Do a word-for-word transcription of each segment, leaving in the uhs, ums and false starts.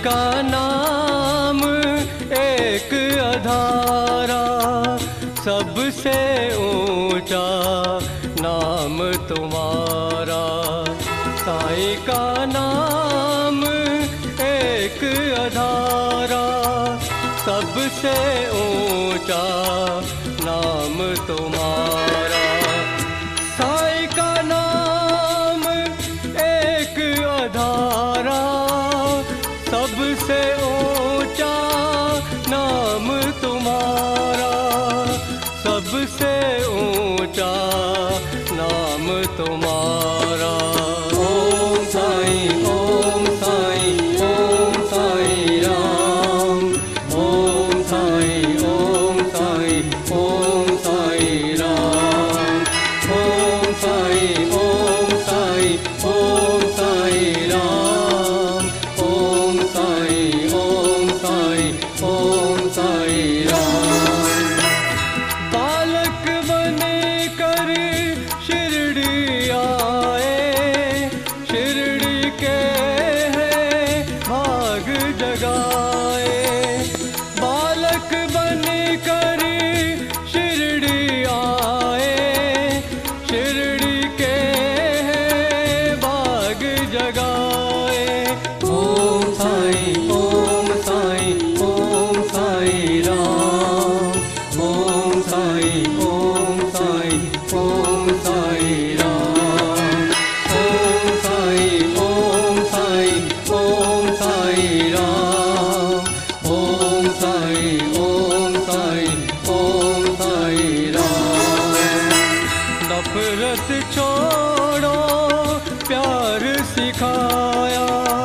का नाम एक अधारा, सबसे ऊंचा नाम तुम्हारा। साईं का नाम एक अधारा, सबसे ऊंचा नाम तुम्हारा। साईं का नाम एक अधारा, सबसे ऊंचा नाम तुम्हारा, सबसे ऊंचा नाम तुम्हारा। ओम साईं ओम साईं ओम साईं राम। ओम साईं ओम साईं ओम साईं राम। ओम साईं ओम साईं ओम साईं राम। ओम साईं ओम साईं ओम साईं राम। बालक बने कर शिरडी आए, शिरडी के हैं भाग जगाए। बालक बने कर शिरडी आए, शिरडी के हैं भाग जगाए। ओम साईं ओम साईं ओम साईं राम। ओम साईं ओम साईं ओम साईं राम। ओम साईं ओम साईं ओम साईं राम। ओम साईं ओम साईं ओम साईं राम। नफरत छोड़ो प्यार सिखाया,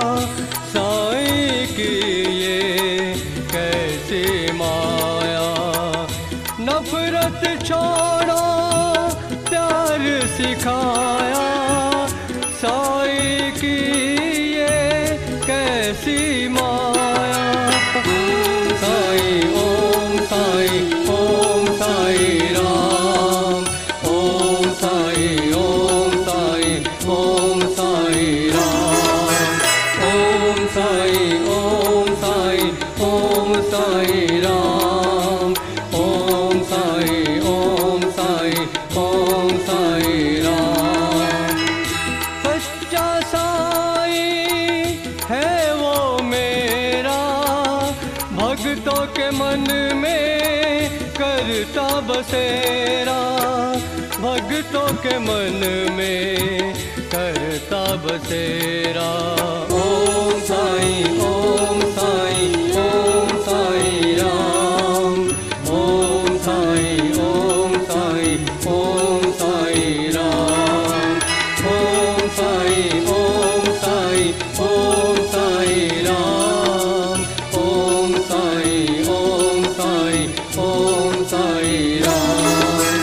साईं की ये कैसी माया। नफरत छोड़ो प्यार सिखाया, साईं की ये कैसी माया। ओम साईं ओम साईं ओम साईं राम। ओम साईं ओम साईं ओम साईं राम। ओम साईं ओम साईं ओम साईं राम। ओम साईं ओम साईं ओम साईं राम। सच्चा साईं है वो मेरा, भक्तों के मन में करता बसेरा, भक्तों के मन में करता बसेरा। ओम साईं ओम साईं ओम साईं राम। ओम साईं ओम साईं ओम साईं राम। ओम साईं ओम साईं ओम साईं राम। ओम साईं ओम साईं ओम साईं राम।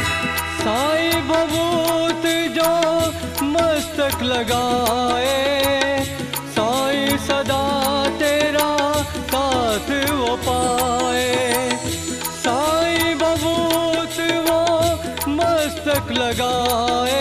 साईं बबूत जो मस्तक लगाए, साईं सदा तेरा साथ वो पाए। साईं बबूत वो मस्तक लगाए,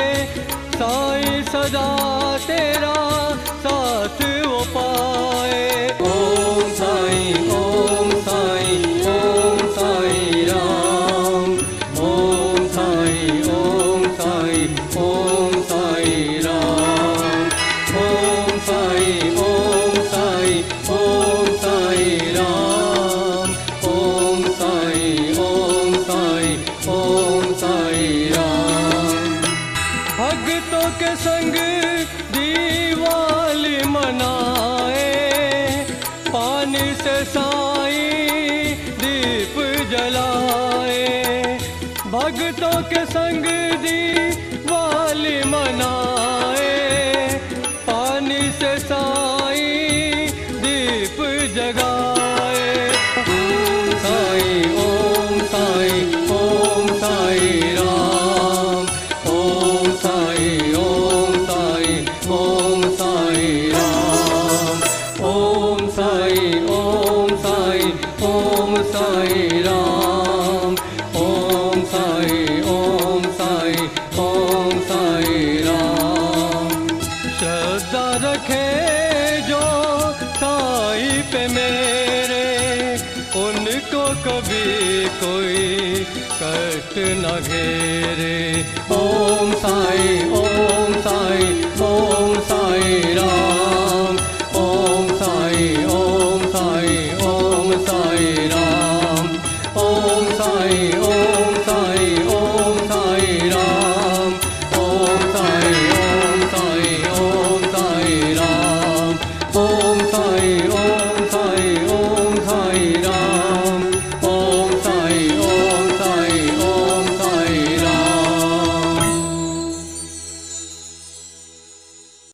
साईं सदा तेरा साथ वो पाए। ओम साईं ओम साईं ओम साईं राम। ओम साईं ओम साईं ओम साईं राम। ओम साईं ओम साईं ओम साईं राम। ओम साईं ओम साईं ओम साईं राम। भक्तों के संग दीवाली मनाए, पानी से साईं दीप जलाए। भक्तों के संग दीवाली मनाए, पानी से साईं दीप जगाए। ओम साईं ओम साईं ओम साईं राम। ओम साईं ओम साईं ओम साईं राम। ओम साईं ओम साईं ओम साईं राम। ओम साईं ओम साईं ओम साईं राम। श्रद्धा रखे जो न घेरे।